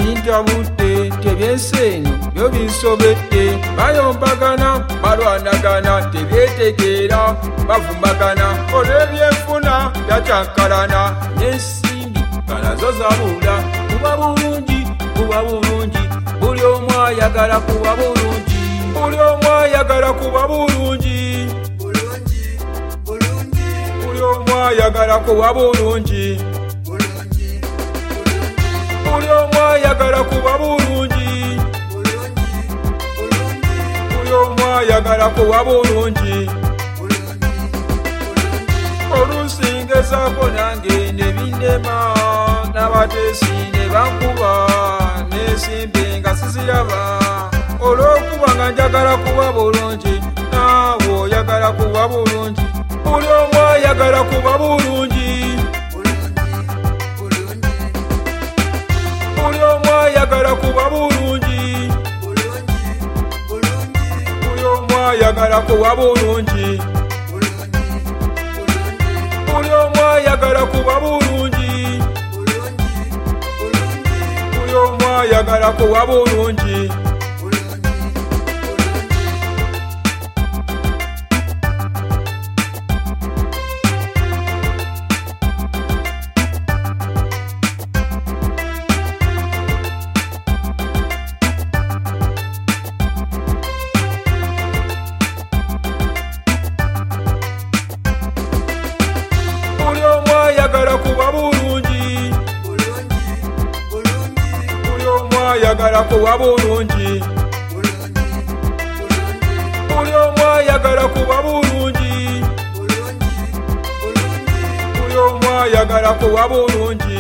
bintabudde tebyensenyu byo binsobedde bayombagana balwanagana tebyetegeera bavumbagana olw'ebyenfuna byacyankalana n'ensimbi banazo zabula kuba bulungi buli omu ayagala kuba bulungi buli omu ayagala kuba bulungi buli omu ayagala kuba bulungi buli omu ayagala kuba bulungi buli omu ayagala kuba bulungi olusingezaako nange ne bindema n'abateesi ne bankuba n'ensimbi nga siziraba olw'okuba nga njagala kuba bulungi naawe oyagala kuba bulungi buli omu ayagala kuba bulungi buli omu ayagala kuba bulungi buli omu ayagala kuba bulungi buli omu ayagala kuba bulungi buli omu ayagala kuba bulungi buli omu ayagala kuba bulungi buli omu ayagala kuba bulungi buli omu ayagala kuba bulungi buli omu ayagala kuba bulungi